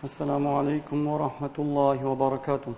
السلام عليكم ورحمة الله وبركاته.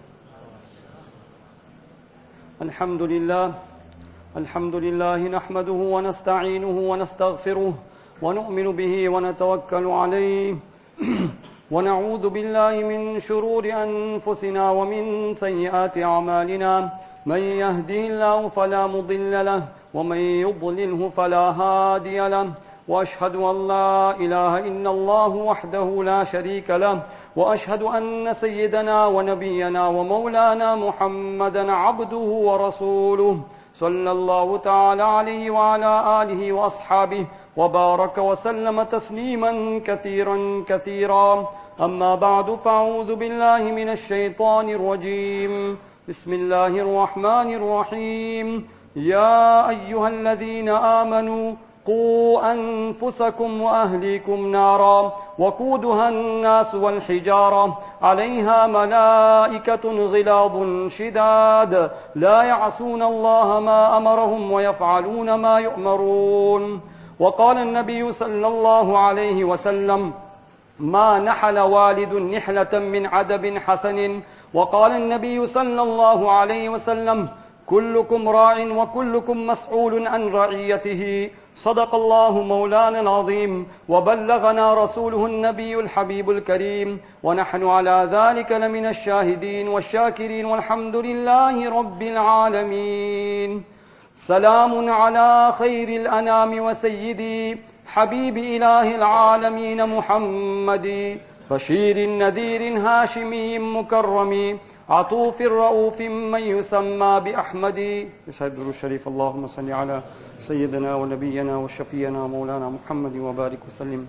الحمد لله نحمده ونستعينه ونستغفره ونؤمن به ونتوكل عليه ونعوذ بالله من شرور أنفسنا ومن سيئات أعمالنا. من يهده الله فلا مضل له ومن يضلله فلا هادي له. وأشهد أن لا إله إلا الله وحده لا شريك له وأشهد أن سيدنا ونبينا ومولانا محمدا عبده ورسوله صلى الله تعالى عليه وعلى آله وأصحابه وبارك وسلم تسليما كثيرا. أما بعد، فأعوذ بالله من الشيطان الرجيم. بسم الله الرحمن الرحيم. يا أيها الذين آمنوا قوا أنفسكم وأهليكم نارا وقودها الناس والحجارة عليها ملائكة غلاظ شداد لا يعصون الله ما أمرهم ويفعلون ما يؤمرون. وقال النبي صلى الله عليه وسلم: ما نحل والد نحلة من عدب حسن. وقال النبي صلى الله عليه وسلم: كلكم راع وكلكم مسؤول عن رعيته. صدق الله مولانا العظيم وبلغنا رسوله النبي الحبيب الكريم، ونحن على ذلك لمن الشاهدين والشاكرين، والحمد لله رب العالمين. سلام على خير الأنام وسيدي حبيب إله العالمين محمد، بشير نذير هاشمي مكرم عطوف رؤوف من يسمى بأحمد. يسعد الشريف. اللهم صل على سيدنا ونبينا وشفينا مولانا محمد وبارك وسلم.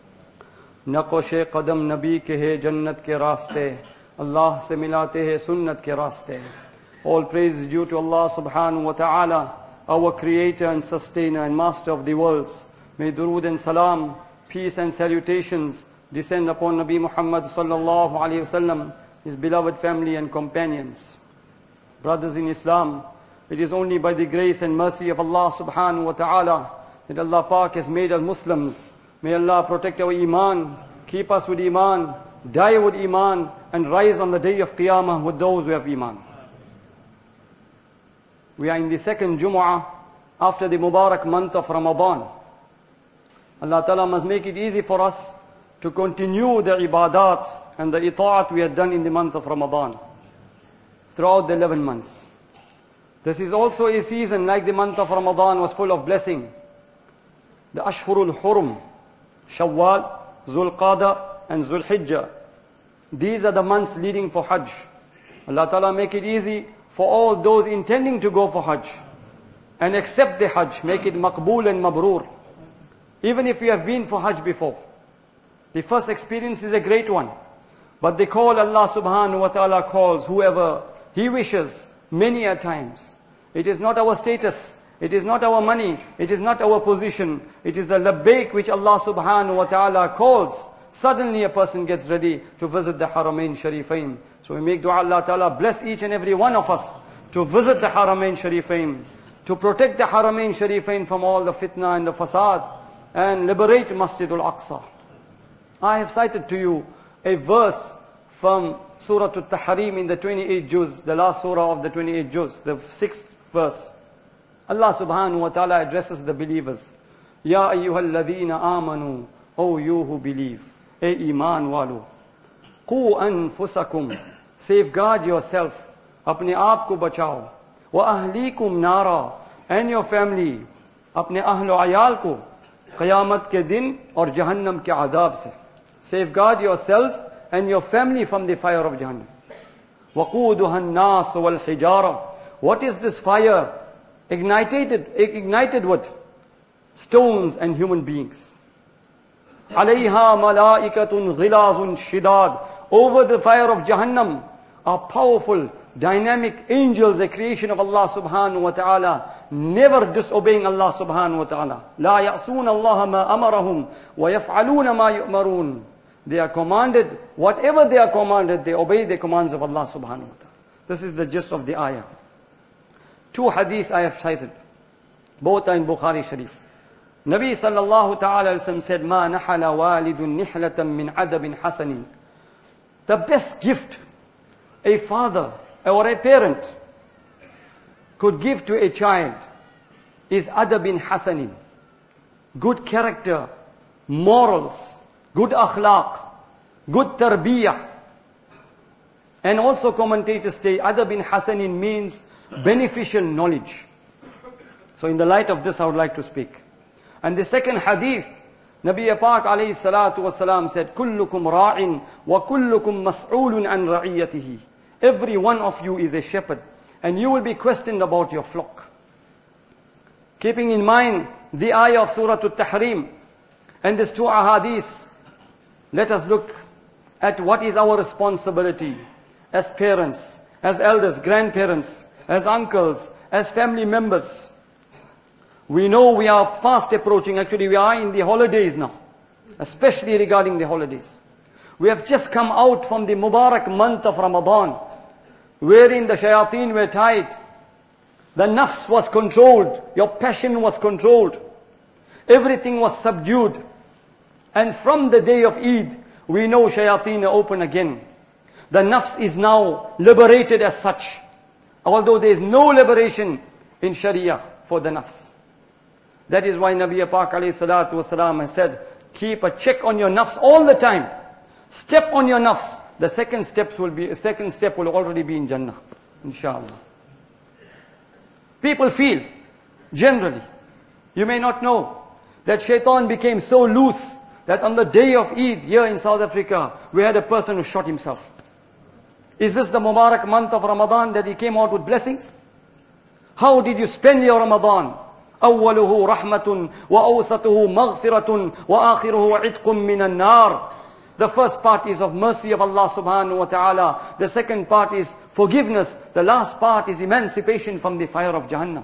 नक़ोश कदम नबी के है जन्नत के रास्ते, अल्लाह से मिलाते हैं सुन्नत के रास्ते. All praise is due to Allah subhanahu wa ta'ala, our creator and sustainer and master of the worlds. May durood and salam, peace and salutations descend upon Nabi Muhammad sallallahu alayhi wasallam, his beloved family and companions. Brothers in Islam, it is only by the grace and mercy of Allah subhanahu wa ta'ala that Allah Pak has made us Muslims. May Allah protect our Iman, keep us with Iman, die with Iman, and rise on the day of Qiyamah with those who have Iman. We are in the second Jumu'ah after the Mubarak month of Ramadan. Allah Ta'ala must make it easy for us to continue the ibadat and the ita'at we had done in the month of Ramadan throughout the 11 months. This is also a season like the month of Ramadan was full of blessing. The Ashhurul Hurum, Shawwal, Zulqada and Zulhijjah. These are the months leading for Hajj. Allah Ta'ala make it easy for all those intending to go for Hajj and accept the Hajj. Make it maqbool and mabrur. Even if you have been for Hajj before. The first experience is a great one. But the call Allah subhanahu wa ta'ala calls whoever He wishes many a times. It is not our status, it is not our money, it is not our position, it is the labbaik which Allah subhanahu wa ta'ala calls. Suddenly a person gets ready to visit the Haramain Sharifain. So we make dua, Allah ta'ala bless each and every one of us to visit the Haramain Sharifain, to protect the Haramain Sharifain from all the fitna and the fasad, and liberate Masjidul Aqsa. I have cited to you a verse from Surah At-Tahrim in the 28th juz, the last surah of the 28th juz, the 6th verse. Allah subhanahu wa ta'ala addresses the believers. Ya ayyuhal ladhina amanu, O you who believe, e iman walu. Qu anfusakum, safeguard yourself, apne aap ko bachao. Wa ahlikum nara, and your family, apne ahlo ayal ko, qiyamat ke din aur jahannam ke adab se. Safeguard yourself and your family from the fire of Jahannam. وَقُودُهَا النَّاسُ وَالْحِجَارَةُ. What is this fire? Ignited with stones and human beings. عَلَيْهَا مَلَائِكَةٌ غِلَاظٌ شِدَادٌ. Over the fire of Jahannam are powerful, dynamic angels, a creation of Allah subhanahu wa ta'ala, never disobeying Allah subhanahu wa ta'ala. لَا يَعْصُونَ اللَّهَ مَا أَمَرَهُمْ وَيَفْعَلُونَ مَا يُؤْمَرُونَ. They are commanded, whatever they are commanded, they obey the commands of Allah subhanahu wa ta'ala. This is the gist of the ayah. Two hadiths I have cited. Both are in Bukhari Sharif. Nabi sallallahu ta'ala said, Ma nahala walidun nihlatan min adabin hasanin. The best gift a father or a parent could give to a child is adabin hasanin. Good character, morals, good akhlaq, good tarbiyah. And also commentators say adabin hasanin means beneficial knowledge. So in the light of this I would like to speak. And the second hadith, Nabi Pak alayhi salatu wasalam said, Kullukum ra'in wa kullukum mas'ulun an ra'iyatihi. Every one of you is a shepherd, and you will be questioned about your flock. Keeping in mind the ayah of Surah At-Tahrim and these two ahadith, let us look at what is our responsibility as parents, as elders, grandparents, as uncles, as family members. We know we are fast approaching, actually we are in the holidays now, especially regarding the holidays. We have just come out from the Mubarak month of Ramadan, wherein the shayateen were tied. The nafs was controlled, your passion was controlled. Everything was subdued. And from the day of Eid, we know shayateen are open again. The nafs is now liberated as such. Although there is no liberation in Sharia for the nafs. That is why Nabi Pak alayhi salatu wasalam has said, keep a check on your nafs all the time. Step on your nafs. The second step will already be in Jannah, inshallah. People feel, generally, you may not know, that shaitan became so loose that on the day of Eid here in South Africa, we had a person who shot himself. Is this the Mubarak month of Ramadan that he came out with blessings? How did you spend your Ramadan? أوله رحمة وأوسطه مغفرة وآخره عتق من النار. The first part is of mercy of Allah subhanahu wa ta'ala. The second part is forgiveness. The last part is emancipation from the fire of Jahannam.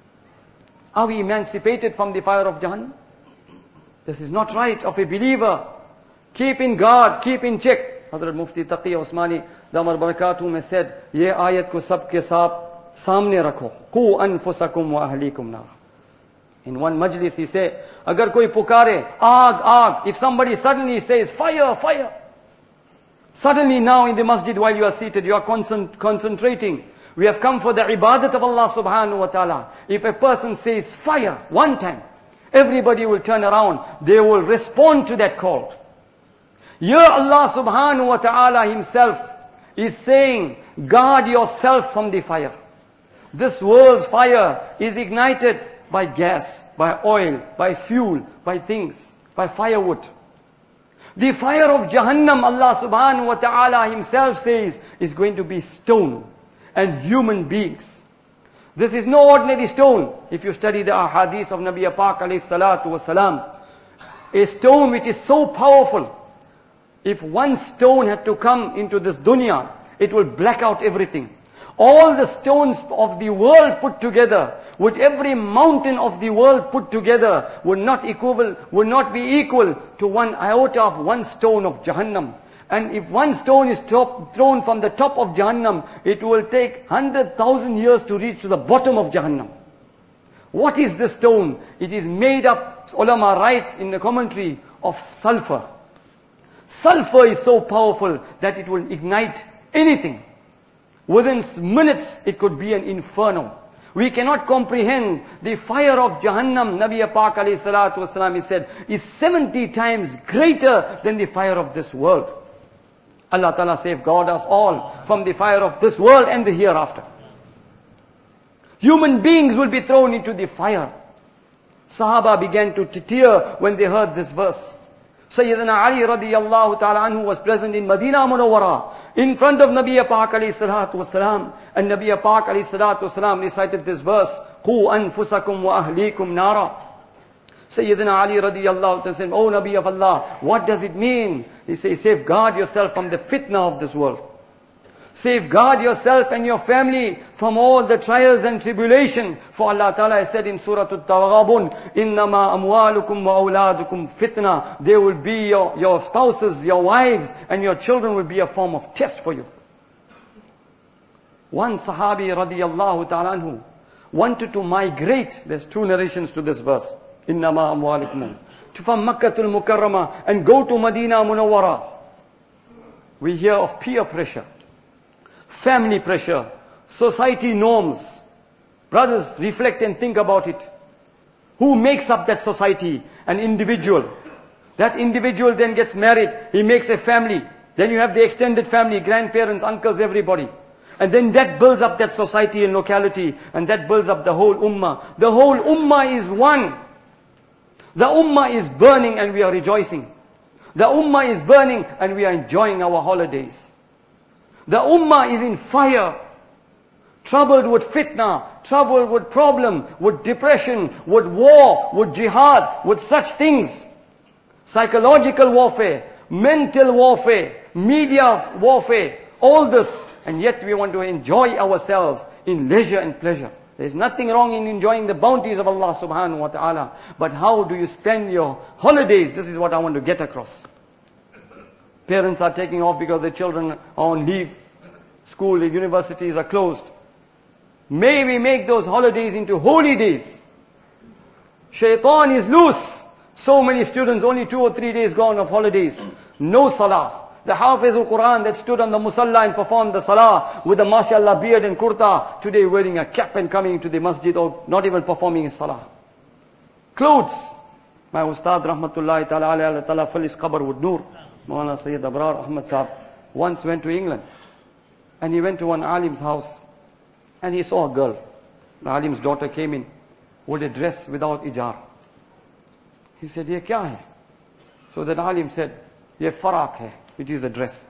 Are we emancipated from the fire of Jahannam? This is not right of a believer. Keep in guard, keep in check. Hazrat Mufti Taqi Osmani Damar Barakatuh has said, ye ayat ko sabke samne rakho. Qu anfusakum wa ahlikum nar. In one majlis he said, agar koi pukare, aag, aag. If somebody suddenly says, fire, fire. Suddenly now in the masjid while you are seated, you are concentrating. We have come for the ibadat of Allah subhanahu wa ta'ala. If a person says fire one time, everybody will turn around. They will respond to that call. Here Allah subhanahu wa ta'ala himself is saying, guard yourself from the fire. This world's fire is ignited by gas, by oil, by fuel, by things, by firewood. The fire of Jahannam, Allah subhanahu wa ta'ala himself says, is going to be stone and human beings. This is no ordinary stone. If you study the ahadith of Nabi Pak alayhi salatu wasalam, a stone which is so powerful, if one stone had to come into this dunya, it will black out everything. All the stones of the world put together, with every mountain of the world put together, would not be equal to one iota of one stone of Jahannam. And if one stone is thrown from the top of Jahannam, it will take 100,000 years to reach to the bottom of Jahannam. What is this stone? It is made up, ulama write in the commentary, of sulfur. Sulfur is so powerful that it will ignite anything. Within minutes, it could be an inferno. We cannot comprehend the fire of Jahannam. Nabi Pak alayhi salatu wasalam, he said, is 70 times greater than the fire of this world. Allah Ta'ala safeguard us all from the fire of this world and the hereafter. Human beings will be thrown into the fire. Sahaba began to tear when they heard this verse. Sayyidina Ali radiyallahu ta'ala anhu was present in Madina Munawwara in front of Nabi Pak alayhi salatu wasalam. And Nabi Pak alayhi salatu wasalam recited this verse, Qu anfusakum wa ahlikum nara. Sayyidina Ali radiyallahu ta'ala said, Oh Nabi of Allah, what does it mean? He says, safeguard yourself from the fitna of this world. Safeguard yourself and your family from all the trials and tribulation. For Allah Ta'ala has said in Surah At-Taghabun, Innama amwalukum wa awladukum fitna. They will be your spouses, your wives, and your children will be a form of test for you. One Sahabi radiyallahu ta'ala anhu wanted to migrate, there's two narrations to this verse, Innama amwalukum, from Makkah al Mukarramah and go to Madina Munawwara. We hear of peer pressure, family pressure, society norms. Brothers, reflect and think about it. Who makes up that society? An individual. That individual then gets married. He makes a family. Then you have the extended family, grandparents, uncles, everybody. And then that builds up that society and locality. And that builds up the whole ummah. The whole ummah is one. The ummah is burning and we are rejoicing. The ummah is burning and we are enjoying our holidays. The ummah is in fire. Troubled with fitna, troubled with problem, with depression, with war, with jihad, with such things. Psychological warfare, mental warfare, media warfare, all this. And yet we want to enjoy ourselves in leisure and pleasure. There is nothing wrong in enjoying the bounties of Allah subhanahu wa ta'ala. But how do you spend your holidays? This is what I want to get across. Parents are taking off because their children are on leave. School, the universities are closed. May we make those holidays into holy days. Shaitan is loose. So many students, only 2 or 3 days gone of holidays. No salah. The Hafiz al-Quran that stood on the musalla and performed the salah with the mashallah beard and kurta, today wearing a cap and coming to the masjid or not even performing his salah. Clothes. My Ustad Rahmatullahi Ta'ala alayhi ta'ala fill his qabr with nur. Mawlana Sayyid Abrar Ahmad Sahab once went to England. And he went to one alim's house. And he saw a girl. The alim's daughter came in with a dress without ijar. He said, "Ye kya hai?" So that alim said, "Ye farak hai." It is a dress.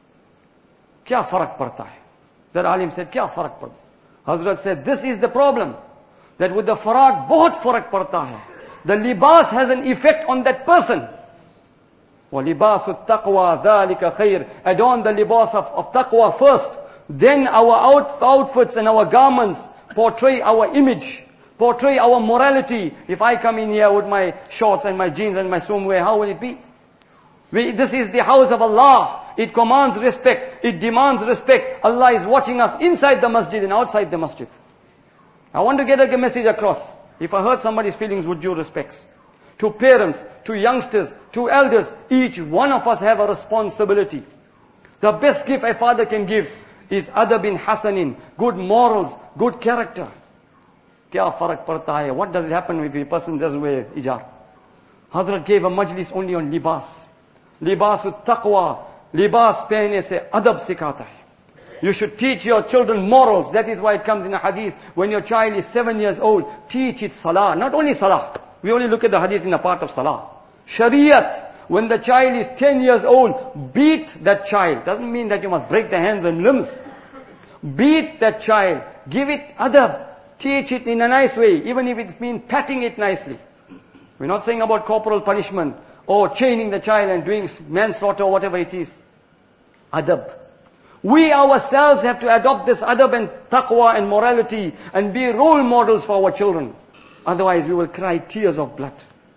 Kya farak padta hai? That alim said, "Kya farak padta?" Hazrat said, "This is the problem. That with the farak, bahut farak padta hai. The libas has an effect on that person. وَلِبَاسُ التَّقْوَى ذَلِكَ خَيْرٌ. Adorn the libas of taqwa first. Then our outfits and our garments portray our image, portray our morality. If I come in here with my shorts and my jeans and my swimwear, how will it be? This is the house of Allah. It commands respect. It demands respect. Allah is watching us inside the masjid and outside the masjid. I want to get a message across. If I hurt somebody's feelings, with due respects. To parents, to youngsters, to elders, each one of us have a responsibility. The best gift a father can give is adabin hasanin, good morals, good character. Kya farak padta hai? What does it happen if a person doesn't wear ijar? Hazrat gave a majlis only on libas. Libasu taqwa, libas pehne se adab sikhata hai. You should teach your children morals. That is why it comes in a hadith. When your child is 7 years old, teach it salah. Not only salah. We only look at the hadith in a part of salah. Shariat. When the child is 10 years old, beat that child. Doesn't mean that you must break the hands and limbs. Beat that child. Give it adab. Teach it in a nice way. Even if it means patting it nicely. We're not saying about corporal punishment or chaining the child and doing manslaughter or whatever it is. Adab. We ourselves have to adopt this adab and taqwa and morality and be role models for our children. Otherwise we will cry tears of blood.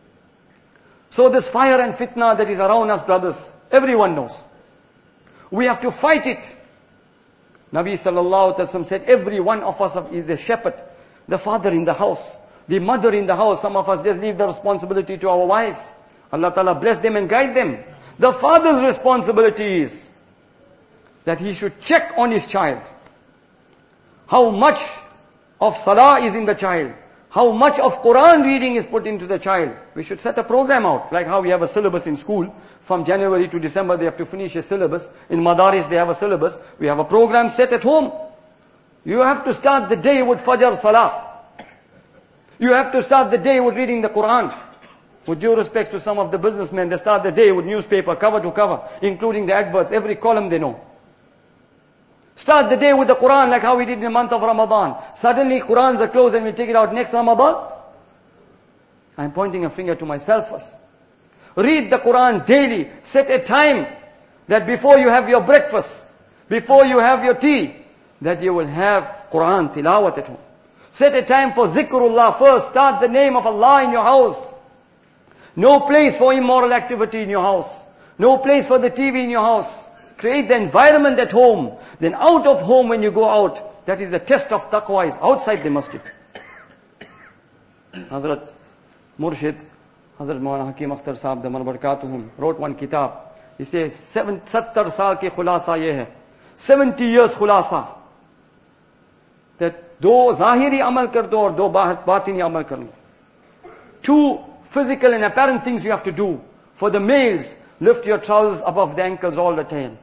So this fire and fitna that is around us, brothers, everyone knows. We have to fight it. Nabi sallallahu alaihi wasallam said, every one of us is the shepherd, the father in the house, the mother in the house. Some of us just leave the responsibility to our wives. Allah Ta'ala bless them and guide them. The father's responsibility is that he should check on his child. How much of salah is in the child? How much of Quran reading is put into the child? We should set a program out, like how we have a syllabus in school. From January to December they have to finish a syllabus. In Madaris they have a syllabus. We have a program set at home. You have to start the day with Fajr Salah. You have to start the day with reading the Quran. With due respect to some of the businessmen, they start the day with newspaper cover to cover, including the adverts, every column they know. Start the day with the Quran like how we did in the month of Ramadan. Suddenly Qurans are closed and we take it out next Ramadan. I'm pointing a finger to myself first. Read the Quran daily. Set a time that before you have your breakfast, before you have your tea, that you will have Quran tilawat at home. Set a time for zikrullah first. Start the name of Allah in your house. No place for immoral activity in your house. No place for the TV in your house. Create the environment at home. Then out of home when you go out, that is the test of taqwa, is outside the masjid. Hazrat Murshid, Hazrat Maulana Hakim Akhtar Sahab, Damal Barakatuhum, wrote one kitab He says, 70 saal ke khulasa ye hai. 70 years khulasa. That do zahiri amal kar do, or do batini amal kar lo. 2 physical and apparent things you have to do. For the males, lift your trousers above the ankles all the time.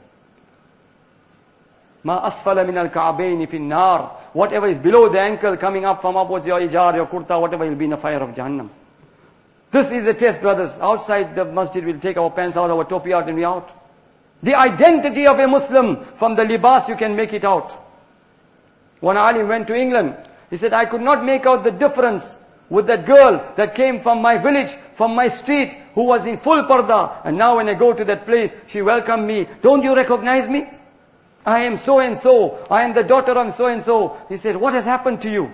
Ma asfala min al-ka'bayn fi an-nar. Whatever is below the ankle coming up from upwards, your ijar, your kurta, whatever, will be in the fire of Jahannam. This is the test, brothers. Outside the masjid, we'll take our pants out, our topi out, and we out. The identity of a Muslim, from the libas you can make it out. One alim went to England. He said, I could not make out the difference with that girl that came from my village, from my street, who was in full parda. And now when I go to that place, she welcomed me. Don't you recognize me? I am so and so. I am the daughter of so and so. He said, what has happened to you?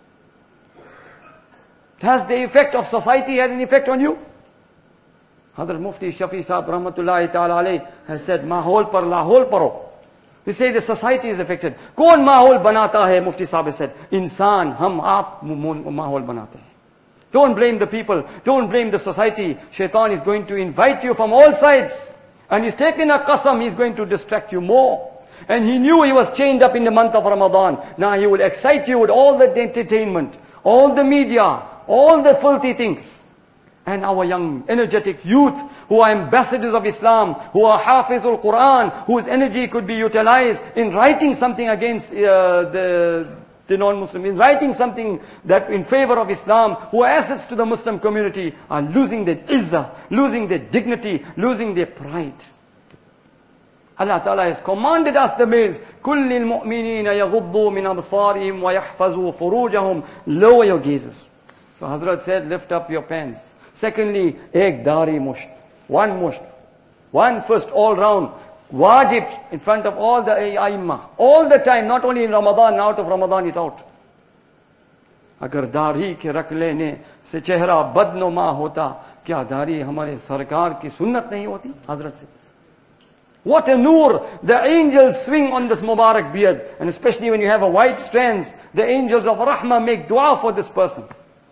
Has the effect of society had an effect on you? Hazrat Mufti Shafi Sahab Rahmatullahi Ta'ala Alayh has said, Mahol par lahol paro. We say the society is affected. Kaun mahol banata hai? Mufti Sahab has said, Insan, hum aap mahol banate hai. Don't blame the people. Don't blame the society. Shaitan is going to invite you from all sides. And he's taken a qasam, he's going to distract you more. And he knew he was chained up in the month of Ramadan. Now he will excite you with all the entertainment, all the media, all the filthy things. And our young, energetic youth, who are ambassadors of Islam, who are Hafizul Quran, whose energy could be utilized in writing something against the non-Muslim, in writing something that in favor of Islam, who are assets to the Muslim community, are losing their izzah, losing their dignity, losing their pride. Allah Ta'ala has commanded us, the males, كُلِّ الْمُؤْمِنِينَ يَغُضُّوا مِنْ أَبْصَارِهِمْ وَيَحْفَظُوا فُرُوجَهُمْ. Lower your gazes. So Hazrat said, lift up your pants. Secondly, ek dari musht. One musht. One first all round. Wajib in front of all the Aimma. All the time, not only in Ramadan, out of Ramadan it's out. Agar dari ke rakh lene se chehra badnuma hota, kya dari hamare sarkar ki sunnat nahi hoti? Hazrat said. What a noor! The angels swing on this Mubarak beard. And especially when you have a white strands, the angels of Rahmah make dua for this person.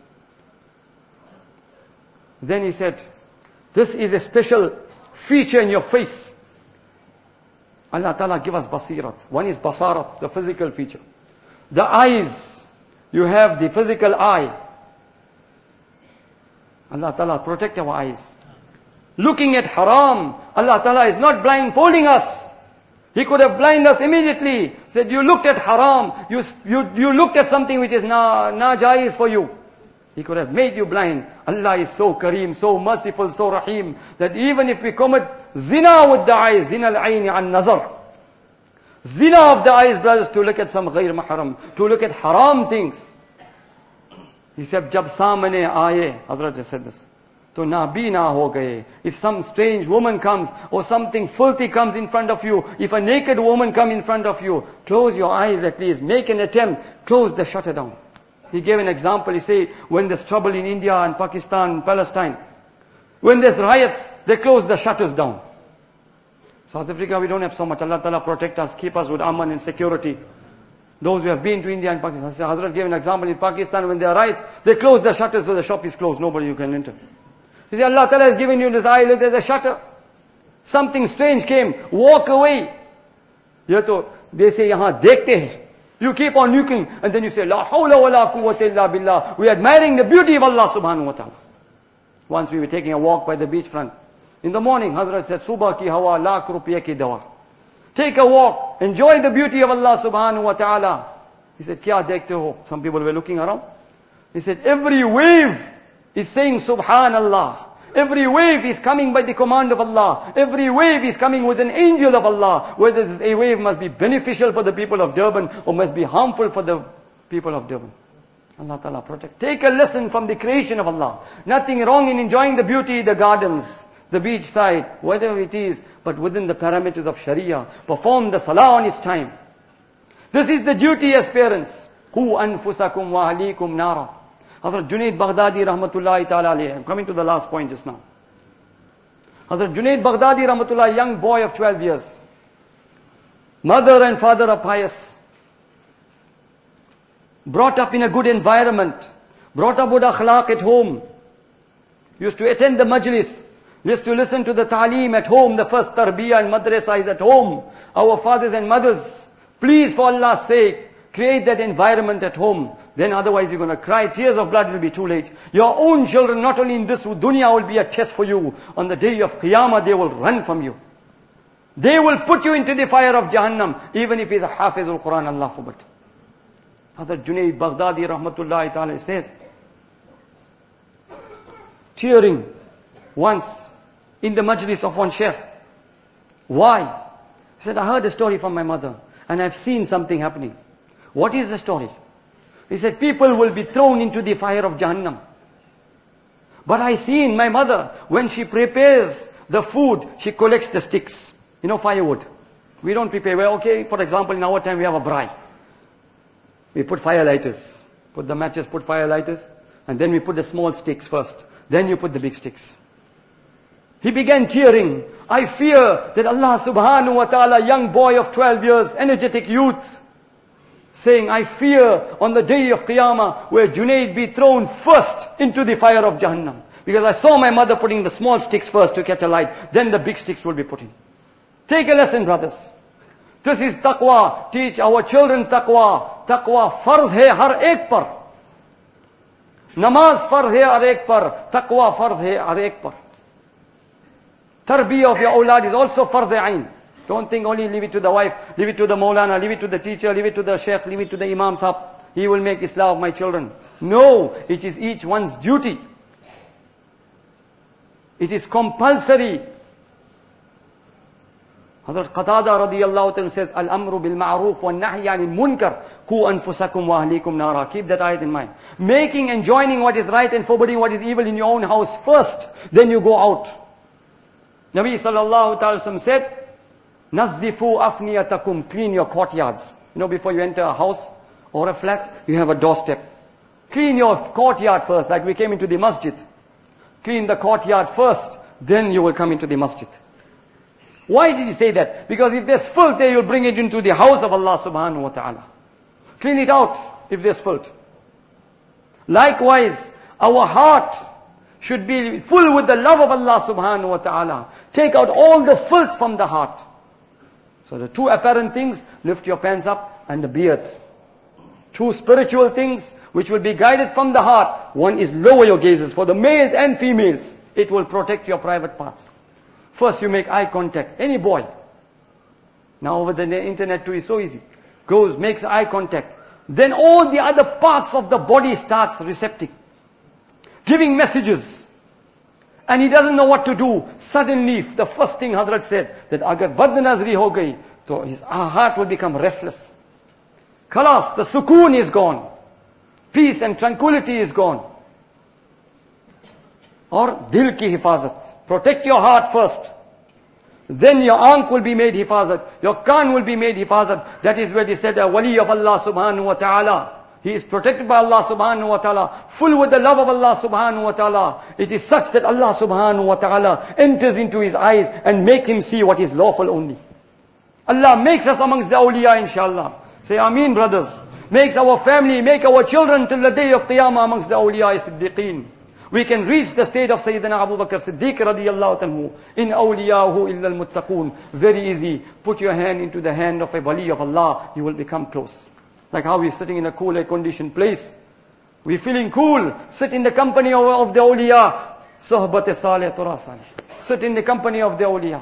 Then he said, this is a special feature in your face. Allah Ta'ala give us basirat. One is basarat, the physical feature. The eyes, you have the physical eye. Allah Ta'ala protect our eyes. Looking at haram, Allah Ta'ala is not blindfolding us. He could have blinded us immediately. Said, you looked at haram, you looked at something which is na-jaiz for you. He could have made you blind. Allah is so kareem, so merciful, so rahim, that even if we commit zina with the eyes, zina al-ayni an-nazar. Zina of the eyes, brothers, to look at some ghair mahram, to look at haram things. He said, jab samane aaye, Hazrat has said this. To nabina ho gaye. If some strange woman comes, or something filthy comes in front of you, if a naked woman comes in front of you, close your eyes at least, make an attempt, close the shutter down. He gave an example, he said, when there's trouble in India and Pakistan, Palestine, when there's riots, they close the shutters down. South Africa, we don't have so much. Allah Ta'ala protect us, keep us with aman and security. Those who have been to India and Pakistan, Hazrat gave an example in Pakistan, when there are riots, they close the shutters so the shop is closed, nobody you can enter. He said, Allah Ta'ala has given you this island, there's a shutter. Something strange came, walk away. They say, yahan dekhte hai. You keep on looking, and then you say, La hawla wa la quwwata illa billah. We are admiring the beauty of Allah subhanahu wa ta'ala. Once we were taking a walk by the beachfront. In the morning, Hazrat said, Subah ki hawa lakh rupiya ki dawa. Take a walk, enjoy the beauty of Allah subhanahu wa ta'ala. He said, Kya dekhte ho? Some people were looking around. He said, every wave is saying Subhanallah. Every wave is coming by the command of Allah. Every wave is coming with an angel of Allah. Whether a wave must be beneficial for the people of Durban or must be harmful for the people of Durban. Allah Ta'ala protect. Take a lesson from the creation of Allah. Nothing wrong in enjoying the beauty, the gardens, the beach side, whatever it is, but within the parameters of Sharia. Perform the salah on its time. This is the duty as parents. Qu anfusakum wa ahlikum nara. Hazrat Junaid Baghdadi Rahmatullahi Ta'ala alayhi. I'm coming to the last point just now. Hazrat Junaid Baghdadi Rahmatullahi, young boy of 12 years. Mother and father are pious. Brought up in a good environment. Brought up with akhlaq at home. Used to attend the majlis. We used to listen to the ta'aleem at home. The first tarbiyah and madrasa is at home. Our fathers and mothers, please for Allah's sake, create that environment at home. Then otherwise you're going to cry tears of blood, it will be too late. Your own children, not only in this dunya, will be a test for you. On the day of Qiyamah, they will run from you. They will put you into the fire of Jahannam, even if he's a Hafizul Quran, Allah forbid. Hazrat Junaid Baghdadi rahmatullahi ta'ala said, tearing once in the majlis of one sheikh. Why? He said, I heard a story from my mother and I've seen something happening. What is the story? He said, people will be thrown into the fire of Jahannam. But I seen my mother, when she prepares the food, she collects the sticks. You know, firewood. We don't prepare. Well, okay, for example, in our time we have a braai. We put fire lighters. Put the matches, put fire lighters. And then we put the small sticks first. Then you put the big sticks. He began tearing. I fear that Allah subhanahu wa ta'ala, young boy of 12 years, energetic youth, saying, I fear on the day of Qiyamah where Junaid be thrown first into the fire of Jahannam. Because I saw my mother putting the small sticks first to catch a light. Then the big sticks will be put in. Take a lesson, brothers. This is taqwa. Teach our children taqwa. Taqwa farz hai har ek par. Namaz farz hai har ek par. Taqwa farz hai har ek par. Tarbiyah of your awlad is also farz ayn. Don't think only leave it to the wife, leave it to the Maulana, leave it to the teacher, leave it to the sheikh, leave it to the imam sahib. He will make Islah of my children. No, it is each one's duty. It is compulsory. Hazrat Qatada radiyallahu ta'ala says, Al-amru bil-ma'roof wa-nahyi anil-munkar ku anfusakum wa ahlikum nara. Keep that ayat in mind. Making and joining what is right and forbidding what is evil in your own house first, then you go out. Nabi sallallahu ta'ala said, Nazzifu afniyatakum, clean your courtyards. You know, before you enter a house or a flat, you have a doorstep. Clean your courtyard first, like we came into the masjid. Clean the courtyard first, then you will come into the masjid. Why did he say that? Because if there's filth there, you'll bring it into the house of Allah subhanahu wa ta'ala. Clean it out if there's filth. Likewise, our heart should be full with the love of Allah subhanahu wa ta'ala. Take out all the filth from the heart. So the two apparent things, lift your pants up and the beard. Two spiritual things which will be guided from the heart. One is lower your gazes for the males and females. It will protect your private parts. First you make eye contact. Any boy. Now over the internet too is so easy. Goes, makes eye contact. Then all the other parts of the body starts recepting. Giving messages. And he doesn't know what to do. Suddenly, the first thing Hazrat said, that agar bad nazri ho gayi, so his heart will become restless. Khalas, the sukoon is gone. Peace and tranquility is gone. Or dil ki hifazat. Protect your heart first. Then your aankh will be made hifazat. Your kaan will be made hifazat. That is where he said, a wali of Allah subhanahu wa ta'ala. He is protected by Allah subhanahu wa ta'ala, full with the love of Allah subhanahu wa ta'ala. It is such that Allah subhanahu wa ta'ala enters into his eyes and make him see what is lawful only. Allah makes us amongst the awliya, inshallah. Say Ameen, brothers. Makes our family, make our children till the day of Qiyamah amongst the awliya siddiqeen. We can reach the state of Sayyidina Abu Bakr Siddiq radiyallahu anhu. In awliyahu illa al-muttaqoon. Very easy. Put your hand into the hand of a wali of Allah. You will become close. Like how we're sitting in a cool air-conditioned place. We're feeling cool. Sit in the company of the awliya. Sohbat salih tura salih. Sit in the company of the awliya.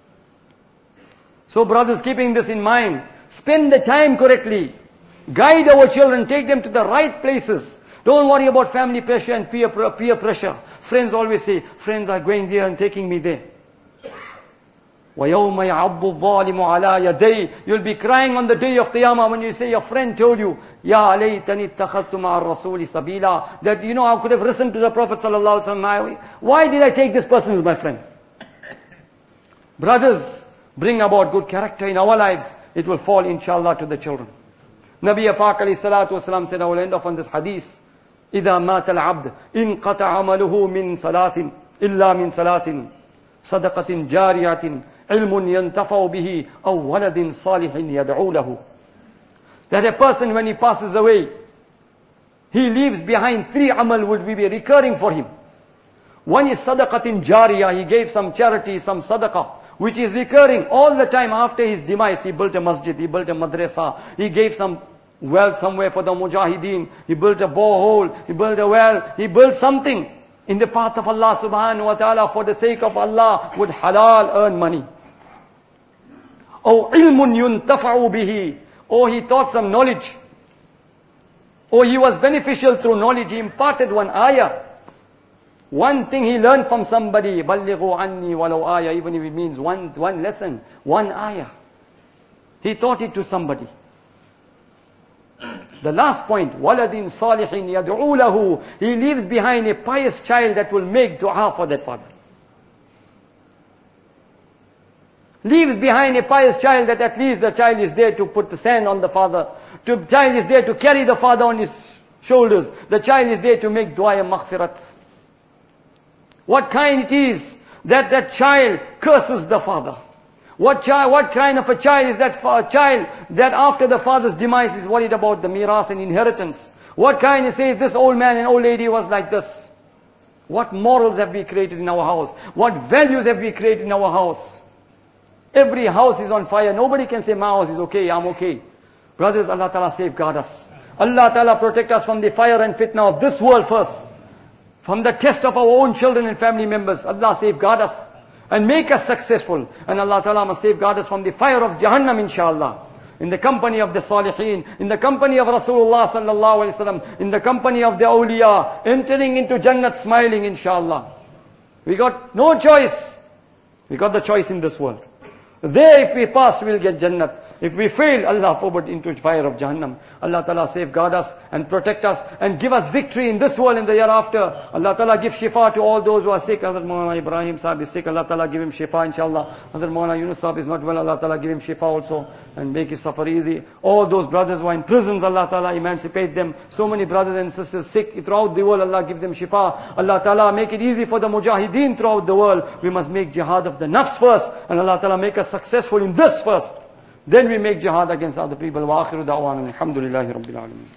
So brothers, keeping this in mind, spend the time correctly. Guide our children. Take them to the right places. Don't worry about family pressure and peer pressure. Friends always say, friends are going there and taking me there. وَيَوْمَ يَعَضُّ الظَّالِمُ عَلَى يَدَيْهِ. You'll be crying on the day of Qiyamah when you say your friend told you, يَا لَيْتَنِي اتَّخَذْتُ مَعَ الرَّسُولِ سَبِيلًا. That you know I could have listened to the Prophet sallallahu alaihi wasallam. Why did I take this person as my friend? Brothers, bring about good character in our lives. It will fall inshallah to the children. Nabi Pak alayhi salatu wasalam said, I will end off on this hadith. إِذَا مَاتَ الْعَبْدِ إِنْ قَطَعَ عَمَلُهُ مِنْ ثَلَاثٍ إِلَّا مِنْ ثَلَاثٍ صَدَقَةٍ جَارِيَةٍ عِلْمٌ يَنْتَفَعُ بِهِ أَوْ وَلَدٍ صَالِحٍ يَدْعُو لَهُ. That a person when he passes away, he leaves behind 3 amal would be recurring for him. One is sadaqatin jariyah. He gave some charity, some sadaqah, which is recurring all the time after his demise. He built a masjid, he built a madrasa, he gave some wealth somewhere for the mujahideen, he built a borehole, he built a well, he built something in the path of Allah subhanahu wa ta'ala for the sake of Allah, would halal earn money. Or ilmun yuntafa'u bihi, or he taught some knowledge, or he was beneficial through knowledge, he imparted one ayah. One thing he learned from somebody, بَلِّغُوا عَنِّي وَلَوْ آيَةً, even if it means one lesson, one ayah. He taught it to somebody. The last point, وَلَدٍ صَالِحٍ يَدْعُو لَهُ, he leaves behind a pious child that will make dua for that father. Leaves behind a pious child that at least the child is there to put the sand on the father. The child is there to carry the father on his shoulders. The child is there to make dua and maghfirat. What kind it is that that child curses the father? What kind of a child is that child that after the father's demise is worried about the miras and inheritance? What kind, he says, this old man and old lady was like this? What morals have we created in our house? What values have we created in our house? Every house is on fire. Nobody can say, my house is okay, I'm okay. Brothers, Allah Ta'ala safeguard us. Allah Ta'ala protect us from the fire and fitna of this world first. From the test of our own children and family members. Allah safeguard us and make us successful. And Allah Ta'ala must safeguard us from the fire of Jahannam, inshallah. In the company of the Salihin, in the company of Rasulullah sallallahu alaihi wasallam, in the company of the awliya, entering into Jannat smiling, inshallah. We got no choice. We got the choice in this world. There, if we pass, we'll get Jannat. If we fail, Allah forbid, into fire of Jahannam. Allah Ta'ala safeguard us and protect us and give us victory in this world and the year after. Allah Ta'ala give shifa to all those who are sick. Hazrat Maulana Ibrahim Sahib is sick. Allah Ta'ala give him shifa, inshallah. Hazrat Maulana Yunus Sahib is not well. Allah Ta'ala give him shifa also and make his suffer easy. All those brothers who are in prisons, Allah Ta'ala emancipate them. So many brothers and sisters sick throughout the world, Allah give them shifa. Allah Ta'ala make it easy for the mujahideen throughout the world. We must make jihad of the nafs first, and Allah Ta'ala make us successful in this first. Then we make jihad against other people. Wa akhiru da'wana alhamdulillahi rabbil alamin.